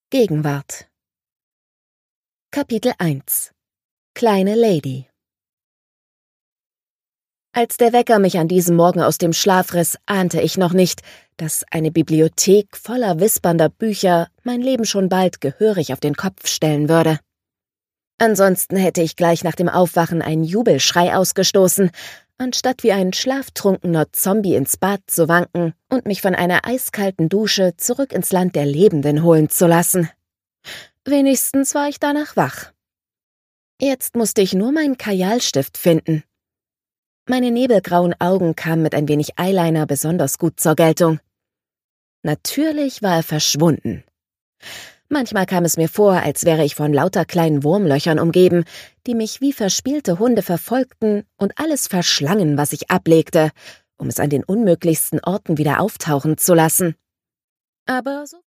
Gegenwart. Kapitel 1 Kleine Lady. Als der Wecker mich an diesem Morgen aus dem Schlaf riss, ahnte ich noch nicht, dass eine Bibliothek voller wispernder Bücher mein Leben schon bald gehörig auf den Kopf stellen würde. Ansonsten hätte ich gleich nach dem Aufwachen einen Jubelschrei ausgestoßen, anstatt wie ein schlaftrunkener Zombie ins Bad zu wanken und mich von einer eiskalten Dusche zurück ins Land der Lebenden holen zu lassen. Wenigstens war ich danach wach. Jetzt musste ich nur meinen Kajalstift finden. Meine nebelgrauen Augen kamen mit ein wenig Eyeliner besonders gut zur Geltung. Natürlich war er verschwunden. Manchmal kam es mir vor, als wäre ich von lauter kleinen Wurmlöchern umgeben, die mich wie verspielte Hunde verfolgten und alles verschlangen, was ich ablegte, um es an den unmöglichsten Orten wieder auftauchen zu lassen. Aber so